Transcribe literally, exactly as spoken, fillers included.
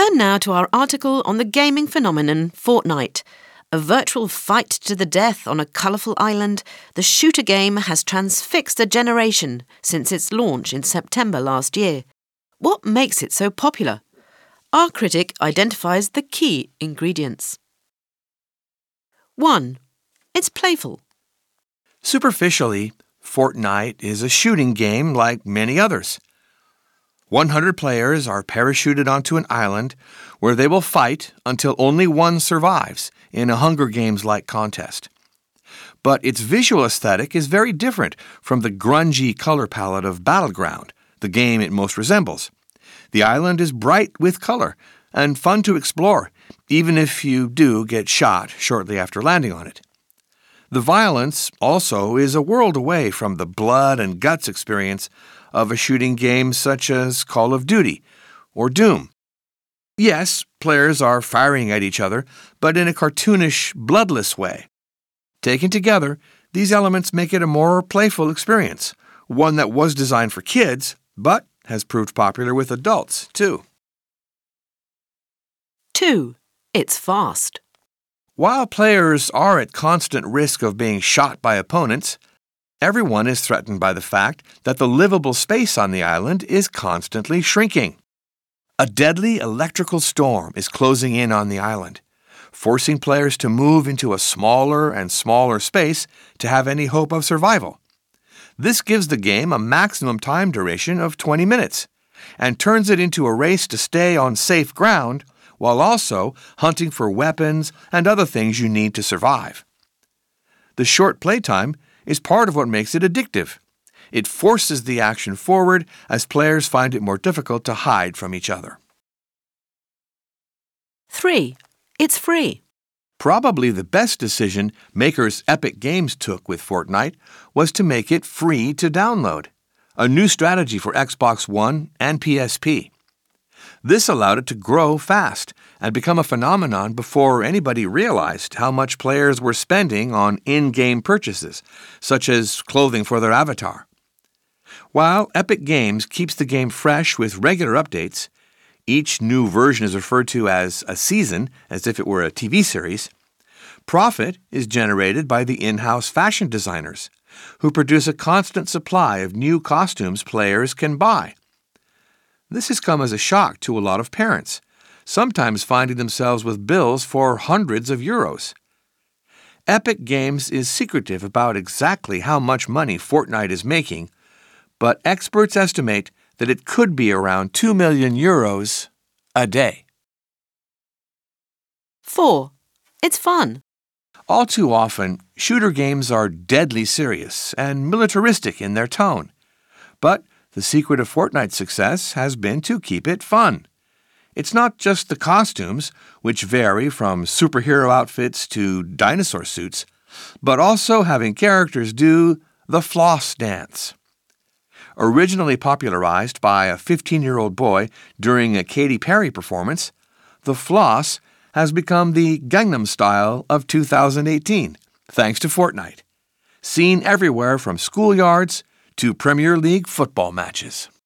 Turn now to our article on the gaming phenomenon Fortnite. A virtual fight to the death on a colourful island, the shooter game has transfixed a generation since its launch in September last year. What makes it so popular? Our critic identifies the key ingredients. one. It's playful. Superficially, Fortnite is a shooting game like many others. one hundred players are parachuted onto an island where they will fight until only one survives in a Hunger Games-like contest. But its visual aesthetic is very different from the grungy color palette of Battleground, the game it most resembles. The island is bright with color and fun to explore, even if you do get shot shortly after landing on it. The violence also is a world away from the blood and guts experience of a shooting game such as Call of Duty or Doom. Yes, players are firing at each other, but in a cartoonish, bloodless way. Taken together, these elements make it a more playful experience, one that was designed for kids, but has proved popular with adults, too. two. It's fast. While players are at constant risk of being shot by opponents, everyone is threatened by the fact that the livable space on the island is constantly shrinking. A deadly electrical storm is closing in on the island, forcing players to move into a smaller and smaller space to have any hope of survival. This gives the game a maximum time duration of twenty minutes and turns it into a race to stay on safe ground while also hunting for weapons and other things you need to survive. The short playtime is part of what makes it addictive. It forces the action forward as players find it more difficult to hide from each other. three. It's free. Probably the best decision makers Epic Games took with Fortnite was to make it free to download, a new strategy for Xbox One and P S P. This allowed it to grow fast and become a phenomenon before anybody realized how much players were spending on in-game purchases, such as clothing for their avatar. While Epic Games keeps the game fresh with regular updates, each new version is referred to as a season, as if it were a T V series, profit is generated by the in-house fashion designers, who produce a constant supply of new costumes players can buy. This has come as a shock to a lot of parents, sometimes finding themselves with bills for hundreds of euros. Epic Games is secretive about exactly how much money Fortnite is making, but experts estimate that it could be around two million euros a day. four. It's fun. All too often, shooter games are deadly serious and militaristic in their tone. But the secret of Fortnite's success has been to keep it fun. It's not just the costumes, which vary from superhero outfits to dinosaur suits, but also having characters do the floss dance. Originally popularized by a fifteen-year-old boy during a Katy Perry performance, the floss has become the Gangnam Style of two thousand eighteen, thanks to Fortnite. Seen everywhere from schoolyards to Premier League football matches.